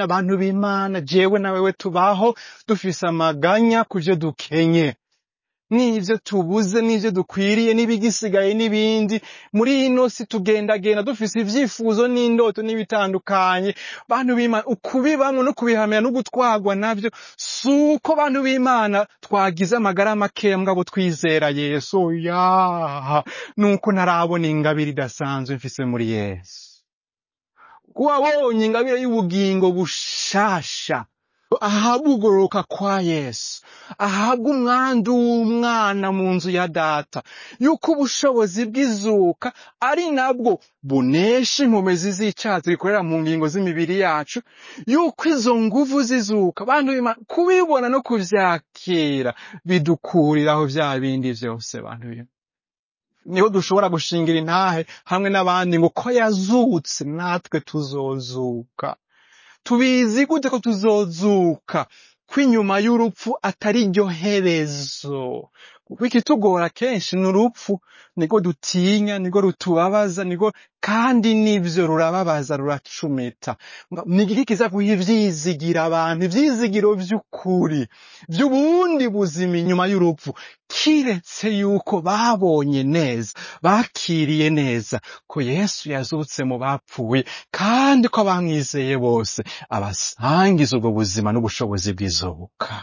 b'Imana, jewe na wewe tubaho dufise amaganya kuvyo dukenye. n'ivyo tubuze n'ivyo dukwiriye n'ibigisigaye n'ibindi. Muri ino si tugendagenda dufise ivyifuzo n'indoto n'ibitandukanye. Bantu b'Imana, ukubibamwo no kubihamya no gutwarwa navyo, suko bantu b'Imana twagize amagara makeya mugabo twizera Yesu. Nuko ntarabona ingabire idasanzwe mfise muri Yesu. Wabonye ingabire y'ubugingo bushasha, ahabwa ugororoka kwa Yesu, ahabwa umwandu w'umwana mu nzu ya data, yuko ubushobozi bw'izuka ari nabwo bunesha inkomezi z'icaha zikorera mu ngingo z'imibiri yacu, yuko izo nguvu zizuka bantu b'Imana kubibona no kuvyakira bidukuriraho vya bindi vyose. Bantu b'Imana, niho dushobora gushingira intahe hamwe n'abandi ngo ko yazutse natwe tuzozuka. Tubizi gute ko tuzozuka? Ko inyuma y'urupfu atari ryo herezo. Kuko ikitugora kenshi ni urupfu, niko dutinya, niko rutubabaza, niko kandi nivyo rurababaza, ruracumita. Ni igiki kiza guha ivyizigira abantu, ivyizigiro vy'ukuri, vy'ubundi buzima inyuma y'urupfu, kiretse yuko babonye neza, bakiriye neza ko Yesu yazutse mu bapfuye, kandi ko abamwizeye bose abasangiza ubwo buzima n'ubushobozi bw'izuka.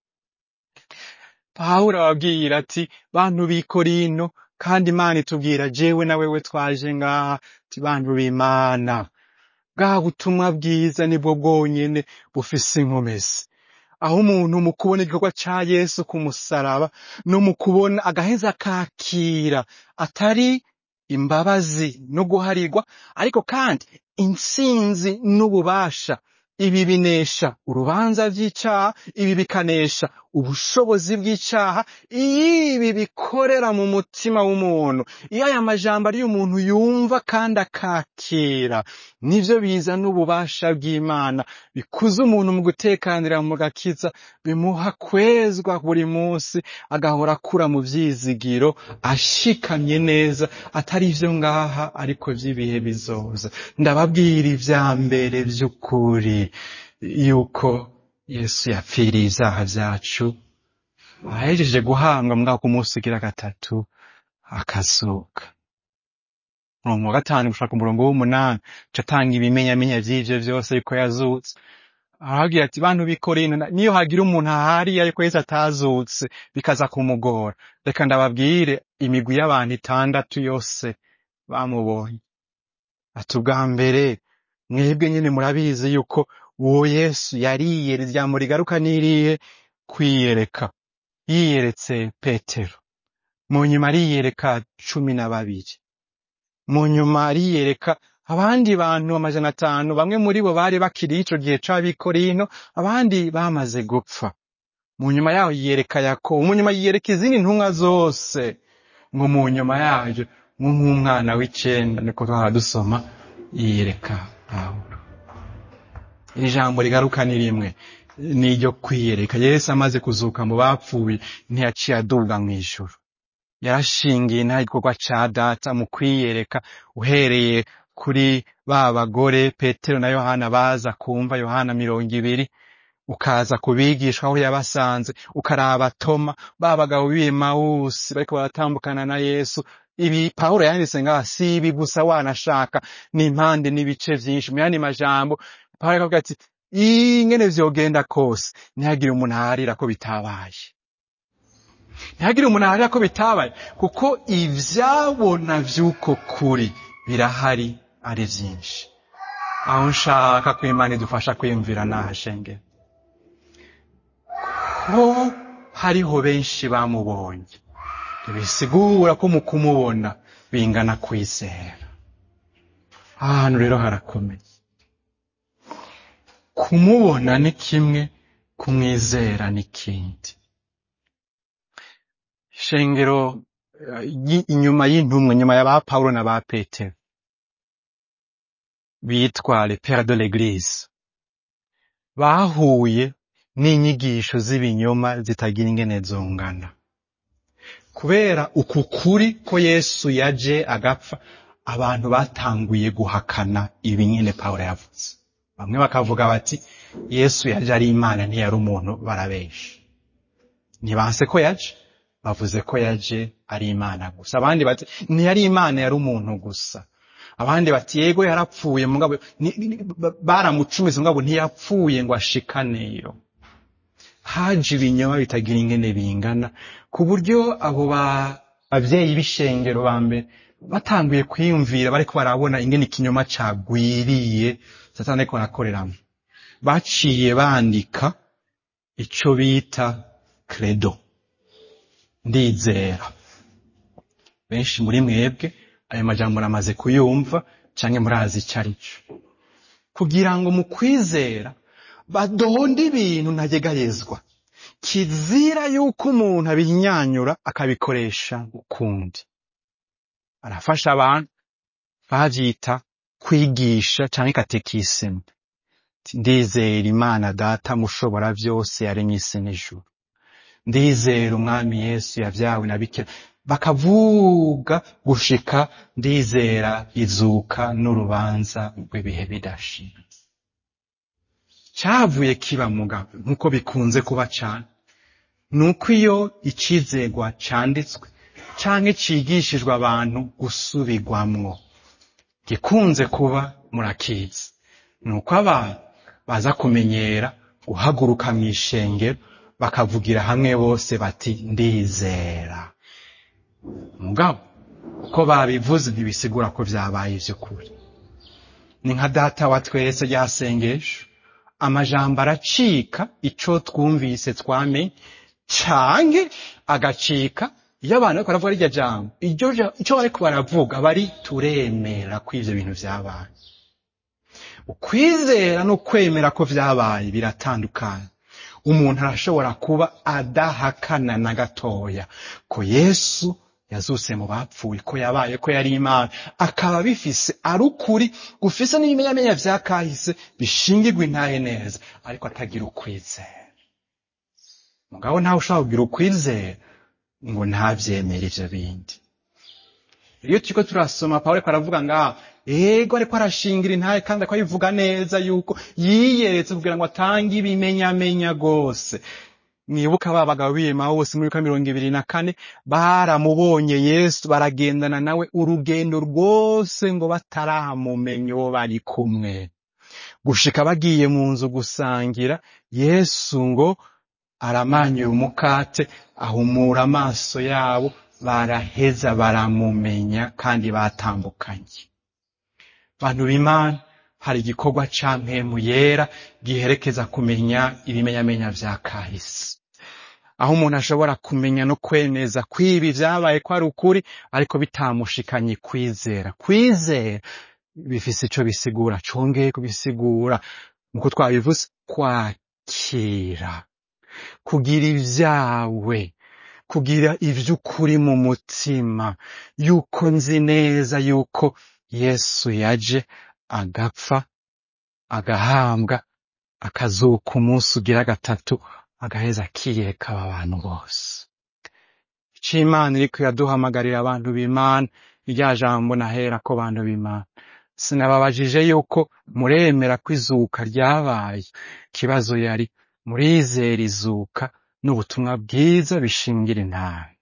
Pawulo ababwira ati, bantu b'i Korinto, kandi Imana itubwira jewe na wewe twaje ngaha, ati bantu b'Imana, bwa butumwa bwiza nibwo bwonyene bufise inkomezi. Aho umuntu mu kubona igikorwa ca Yesu ku musaraba no mu kubona agaheza akakira atari imbabazi no guharirwa, ariko kandi intsinzi n'ububasha, ibi binesha urubanza vy'icaha, ibi bikanesha ubushobozi bw'icaha. Iyo ibi bikorera mu mutima w'umuntu, iyo aya majambo ari umuntu yumva kandi akakira, nivyo bizana ububasha bw'Imana, bikuza umuntu mu gutekanira mu gakiza, bimuha kwezwa buri munsi, agahora akura mu vyizigiro, ashikamye neza, atari ivyo ngaha ariko vy'ibihe bizoza. Ndababwira ivya mbere vy'ukuri, yuko Yesu yapfiriye ivyaha vyacu, ahejeje guhambwa mbwa ku munsi ugira gatatu akazuka. Umurongo wa 5 gushaka umurongo w'8 catanga ibimenyamenya vy'ivyo vyose yuko yazutse. Aragira ati, bantu b'i Korinto, niyo hagira umuntu ahari ariko Yesu atazutse bikaza kumugora, reka ndababwire imigwi y'abantu 6 yose bamubonye. Ati, ubwa mbere mwebwe nyene murabizi yuko uwo Yesu yariyeretse, ijambo rigaruka n'irihe? Kwiyereka. Yiyeretse Petero, mu nyuma ariyereka 12, mu nyuma ariyereka abandi bantu 500, bamwe muri bo bari bakiri ico gihe c'ab'i Korinto, abandi bamaze gupfa. Mu nyuma yaho yiyereka Yakobo, mu nyuma yiyereka izindi ntumwa zose, ngo mu nyuma yaje nk'umwana w'icenda, niko twahora dusoma, yiyereka Pawulo. Iri jambo rigaruka ni rimwe, ni iryo kwiyereka. Yesu amaze kuzuka mu bapfuye ntiyaciye aduga mw'ijuru, yarashingiye nta gikorwa ca data mu kwiyereka, uhereye kuri ba bagore Petero na Yohana baza kumva, Yohana 20, ukaza kubigishwa aho yabasanze, ukaraba Toma, ba bagabo b'Emawusi bariko baratambukana na Yesu. Ibi Pawulo yanditse ngaha si ibi gusa, wanashaka n'impande n'ibice vyinshi. Mu yandi majambo Pawulo akavuga ati, ingene vyogenda kose ntihagire umuntu aharira ko bitabaye, ntihagire umuntu aharira ko bitabaye, kuko ivyabona vy'uko kuri birahari ari vyinshi. Aho nshaka ko Imana idufasha kwiyumvira nahashenge ko hariho benshi bamubonye, bisigura ko mu kumubona bingana kwizera. Ahantu rero harakomeye. Kumubona ni kimwe, kumwizera ni kindi. Shengero inyuma y'intumwa, nyuma ya ba Pawulo na ba Petero, bitwa les pères de l'église, bahuye n'inyigisho z'ibinyoma zitagira ingene zongana. Kubera uku kuri ko Yesu yaje agapfa, abantu batanguye guhakana ibi nyene Pawulo yavuze. Bamwe bakavuga bati Yesu yaje ari Imana ntiyari umuntu, barabesha. Ntibanse ko yaje, bavuze ko yaje ari Imana gusa. Abandi bati ntiyari Imana, yari umuntu gusa. Abandi bati yego yarapfuye mugabo baramucumise mugabo ntiyapfuye ngo ashikaneyo. Haje ibinyoma bitagira ingene bingana, ku buryo abo bavyeyi b'ishengero ba mbere batanguye kwiyumvira, bariko barabona ingene ikinyoma cagwiriye Satani ariko arakoreramwo. Baciye bandika ico bita credo, ndizera. Benshi muri mwebwe ayo majambo namaze kuyumva canke murazi ico arico. Kugira ngo mu kwizera badonde ibintu ntageragezwa, kizira yuko umuntu abinyanyura akabikoresha ukundi. Arafasha abantu bavyita kwigisha canke katekisemu. Ndizera Imana Data mushobora vyose yaremye isi n'ijuru. Ndizera umwami Yesu yavyawe na Bikira. Bakavuga gushika ndizera izuka n'urubanza rw'ibihe bidashira. Cavuye kiba mugabo nkuko bikunze kuba cane, nuko iyo icizegwa canditswe canke cigishijwe abantu gusubirwamwo, gikunze kuba murakizi, nuko abantu baza kumenyera guhaguruka mw'ishengero bakavugira hamwe bose bati ndizera. Mugabo ko babivuze ntibisigura ko vyabaye ivy'ukuri. Ni nka data wa twese ryasengesho, amajambo aracika ico twumvise twamenye, canke agacika iyo abantu bariko baravuga iryo jambo, ico bariko baravuga bari turemera ko ivyo bintu vyabaye. Ukwizera no kwemera ko vyabaye biratandukanye. Umuntu arashobora kuba adahakana na gatoya ko Yesu yazuse mu bapfuye, ko yabaye, ko yari Imana, akaba bifise ari ukuri gufise n'ibimenyamenya vya kahise bishingirwa intahe neza, ariko atagira ukwizera. Mugabo ntawe ushobora kugira ukwizera ngo ntavyemere ivyo bindi. Iyo turiko turasoma Pawulo ariko aravuga ngaho, ego ariko arashingira intahe kandi ariko abivuga neza yuko yiyeretse kugira ngo atange ibimenyamenya gose. Mwibuka ba bagabo b'Emawusi muri Luka 24 baramubonye Yesu, baragendana nawe urugendo rwose ngo bataramumenya uwo bari kumwe, gushika bagiye mu nzu gusangira. Yesu ngo aramanyura umukate, ahumura amaso yabo, baraheza baramumenya kandi batambukanye. Bantu b'Imana, hari igikorwa ca mpwemu yera giherekeza kumenya ibimenyamenya vya kahise, aho umuntu ashobora kumenya no kwemeza kwibi vyabaye ko ari ukuri, ariko bitamushikanye kwizera. Kwizera bifise ico bisigura, congeye kubisigura nkuko twabivuze, kwakira, kugira ivyawe, kugira ivy'ukuri mu mutima, yuko nzi neza yuko Yesu yaje agapfa, agahambwa, akazuka umunsi ugira gatatu, agaheza akiyereka aba bantu bose. Ico Imana iriko iraduhamagarira abantu b'Imana, irya jambo nahera ko bantu b'Imana, sinababajije yuko muremera ko izuka ryabaye. Ikibazo yari murizera izuka n'ubutumwa bwiza bishingira intahe.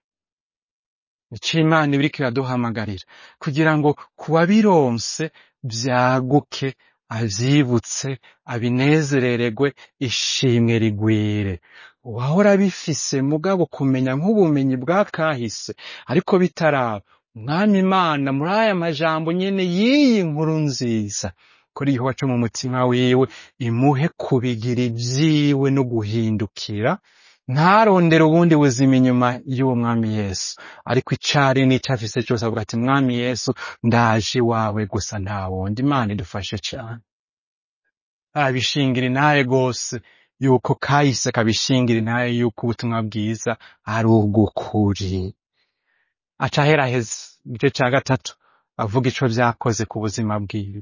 Ico Imana iriko iraduhamagarira kugira ngo kubabironse vyaguke, avyibutse, abinezerererwe, ishimwe rigwire. Wahora bifise mugabo kumenya nk'ubumenyi bwa kahise, ariko bitaraba, Umwami Imana muri aya majambo nyene y'iyi nkuru nziza kuri igikorwa co mu mutima wiwe, imuhe kubigira ivyiwe no guhindukira, ntarondera ubundi buzima inyuma y'uwo Mwami Yesu, ariko icari n'ico afise cose avuga ati Mwami Yesu ndaje iwawe gusa nta wundi. Imana idufashe cane. Arabishingira intahe gose yuko kahise, kabishingira intahe yuko ubutumwa bwiza ari ubw'ukuri. Aca aheraheza igice ca gatatu avuga ico vyakoze ku buzima bwiwe.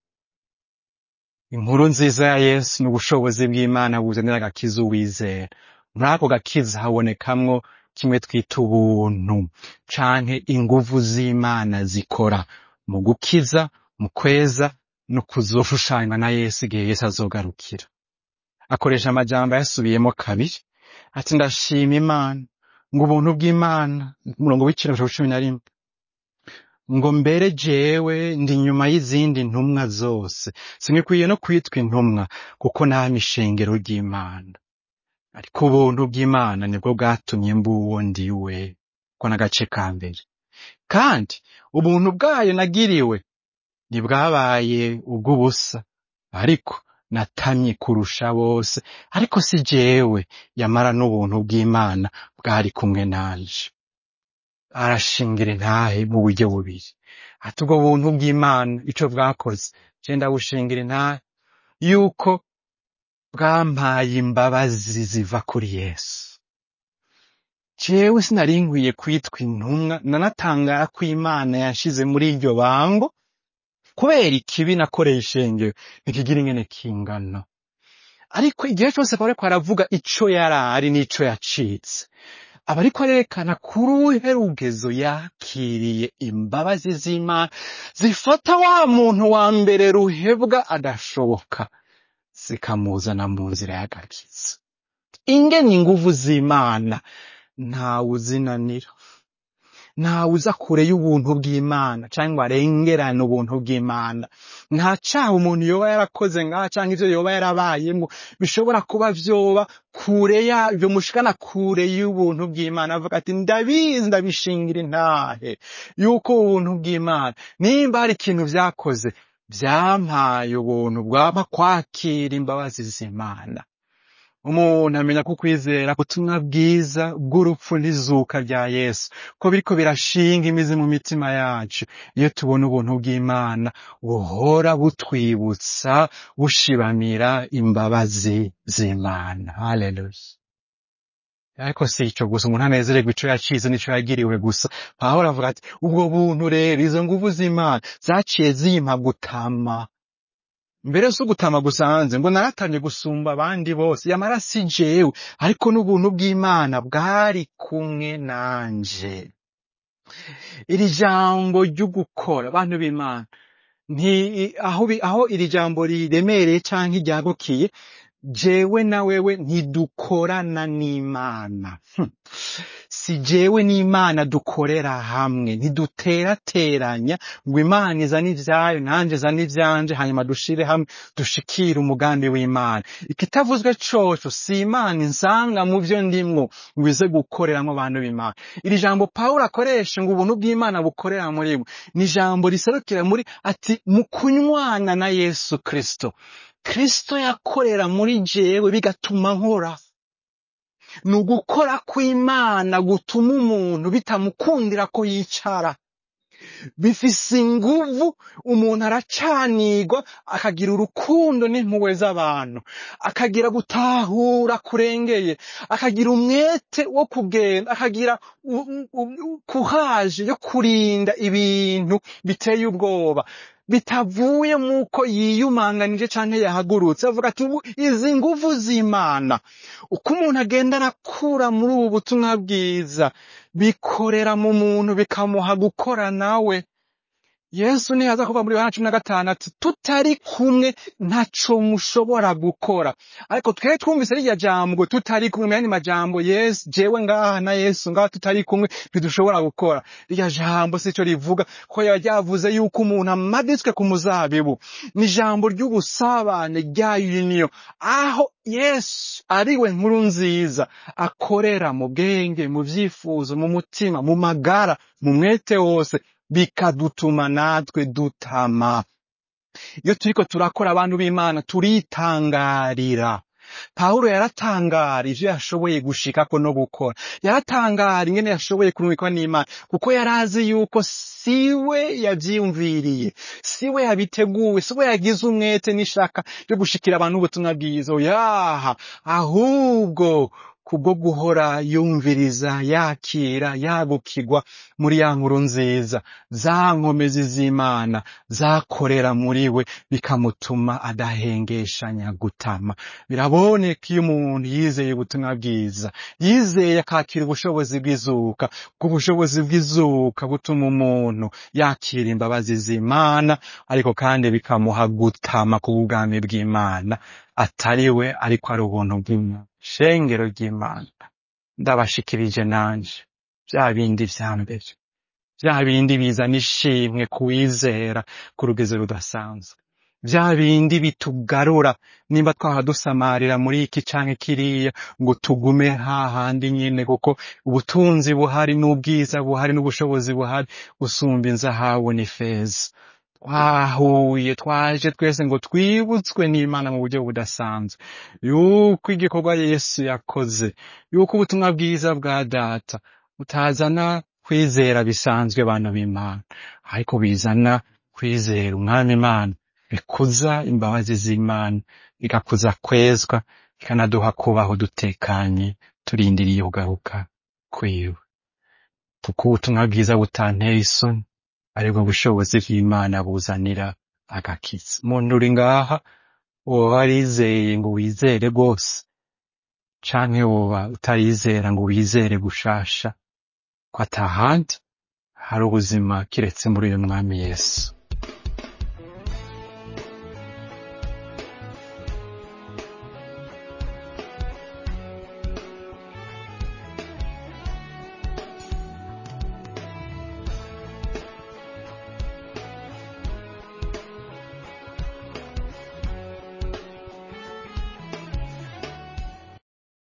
Inkuru nziza ya Yesu n'ubushobozi bw'Imana buzanira agakiza uwizera. Muri ako gakiza habonekamwo kimwe twita ubuntu, canke inguvu z'Imana zikora mu gukiza, mu kweza, no kuzoshushanywa na Yesu igihe Yesu azogarukira. Akoresha amajambo yasubiyemo kabiri, ati ndashima Imana ngo ubuntu bw'Imana, umurongo w'icenda wa 11, ngo mbere jewe ndi nyuma y'izindi ntumwa zose, sinkikwiye no kwitwa intumwa kuko nama ishengero ry'Imana, ariko ubuntu bw'Imana nibwo bwatumye mba uwo ndiwe, ko n'agace ka mbere. Kandi ubuntu bwayo nagiriwe ntibwabaye ubw'ubusa, ariko natamye kurusha bose, ariko si jewe, yamara n'ubuntu bw'Imana bwari kumwe nanje. Arashingira intahe mu buryo bubiri, ati ubwo buntu bw'Imana ico bwakoze, je ndabushingira intahe yuko bwampaye imbabazi ziva kuri Yesu. Jewe sinari nkwiye kwitwa intumwa, nanatangara ko Imana yanshize muri iryo bango, kubera ikibi nakoreye ishengero ntikigira ingene kingana. Ariko igihe cose Pawulo ariko aravuga ico yarari n'ico yacitse, aba ariko arerekana kuri uruhe rugezo yakiriye imbabazi z'Imana zifata wa muntu wa mbere ruhebwa adashoboka, zikamuzana mu nzira y'agakiza. Ingene inguvu z'Imana ntawe uzinanira, ntawe uza kure y'ubuntu bw'Imana canke ngo arengerane ubuntu bw'Imana. Nta caha umuntu yoba yarakoze ngaha canke ivyo yoba yarabayemwo bishobora kuba vyoba kure yavyo, mushikana kure y'ubuntu bw'Imana. Avuga ati ndabizi, ndabishingira intahe yuko ubuntu bw'Imana nimba hari ikintu vyakoze, vyampaye ubuntu bwaba kwakira imbabazi z'Imana. Umuntu amenya ko kwizera ubutumwa bwiza bw'urupfu n'izuka rya Yesu ko biriko birashinga imizi mu mitima yacu, iyo tubona ubuntu bw'Imana buhora butwibutsa, bushibamira imbabazi z'Imana. Haleluya. Ariko si ico gusa, umuntu anezererwa ico yacize n'ico yagiriwe gusa. Pawulo avuga ati ubwo buntu rero, izo nguvu z'Imana zaciye zimpa gutama. Mbere si ugutama gusanze ngo naratamye gusumba abandi bose, yamara si jewe, ariko n'ubuntu bw'Imana bwari kumwe nanje. Iri jambo ryo gukora, abantu b'Imana, aho iri jambo riremereye canke ryagukiye, jewe na wewe ntidukorana n'Imana. Si jewe n'Imana dukorera hamwe, ntiduterateranya ngo Imana izane ivyayo nanje izane ivyanje hanyuma dushire hamwe dushikire umugambi w'Imana. Ikitavuzwe coco si Imana insanga mu vyo ndimwo ngo ize gukoreramwo abantu b'Imana. Iri jambo Pawulo akoresha ngo ubuntu bw'Imana bukorera muri mwe, ni ijambo riserukira muri ati mu kunywana na Yesu Kristo. Kristo yakorera muri jewe bigatuma nkora. Ni ugukora kw'Imana gutuma umuntu bitamukundira ko yicara. Bifise inguvu, umuntu aracanigwa, akagira urukundo n'impuhwe z'abantu, akagira gutahura kurengeye, akagira umwete wo kugenda, akagira kuhaje yo kurinda ibintu biteye ubwoba, bitavuye muko yiyumanganije canke yahagurutse. Avuga ati izi nguvu z'Imana uko umuntu agenda arakura muri ubu butumwa bwiza, bikorera mu muntu bikamuha gukora nawe. Yesu nihaza kuva muri Yohana 15 ati tutari kumwe ntaco mushobora gukora. Ariko twari twumvise rya jambo tutari kumwe, yani majambo Yesu jewe ngaha na Yesu ngaha tutari kumwe ntidushobora gukora. Rya jambo sico rivuga ko yavuze yuko umuntu amaditswe ku muzabibu. Ni jambo ry'ubusabane rya union, aho Yesu ariwe nkuru nziza akorera mu bwenge, mu vyifuzo, mu mutima, mu magara, mu mwete wose, bikadutuma natwe dutama. Iyo turiko turakora abantu b'Imana turitangarira. Pawulo yaratangara ivyo yashoboye gushikako no gukora. Yaratangara ingene yashoboye kurumikwa n'Imana, kuko yarazi yuko siwe yavyiyumviriye, siwe yabiteguwe, siwe yagize umwete n'ishaka ryo gushikira abantu ubutumwa bwiza. Yaha ahubwo kubwo guhora yumviriza, yakira, yagukirwa muri ya nkuru nziza, za nkomezi z'Imana zakorera muri we bikamutuma adahengeshanya gutama. Biraboneka iyo umuntu yizeye ubutumwa bwiza, yizeye akakira ubushobozi bw'izuka, ubushobozi bw'izuka butuma umuntu yakira imbabazi z'Imana, ariko kandi bikamuha gutama ku bwami bw'Imana atariwe, ariko ari ubuntu bw'Imana. Shengero ry'Imana, ndabashikirije nanje vya bindi vya mbere, vya bindi bizana ishimwe kuwizera ku rugeze rudasanzwe, vya bindi bitugarura nimba twaha dusamarira muri iki canke kiriya ngo tugume hahandi nyene, kuko ubutunzi buhari n'ubwiza buhari n'ubushobozi buhari gusumba inzahabu n'ifeza. Twaje twese ngo twibutswe n'Imana mu buryo budasanzwe yuko igikorwa Yesu yakoze, yuko ubutumwa bwiza bwa data butazana kwizera bisanzwe bana b'Imana, ariko bizana kwizera umwami Imana, bikuza imbabazi z'Imana, bigakuza kwezwa, bikanaduha kubaho dutekanye turindiriye kugaruka kwiwe. Kuko ubutumwa bwiza butantera isoni, aribwo bushobozi bw'Imana buzanira agakiza. Umuntu uri ngaha, woba warizeye ngo wizere rwose, canke woba utarizera ngo wizere gushasha, ko atahandi hari ubuzima kiretse muri uyu mwami Yesu.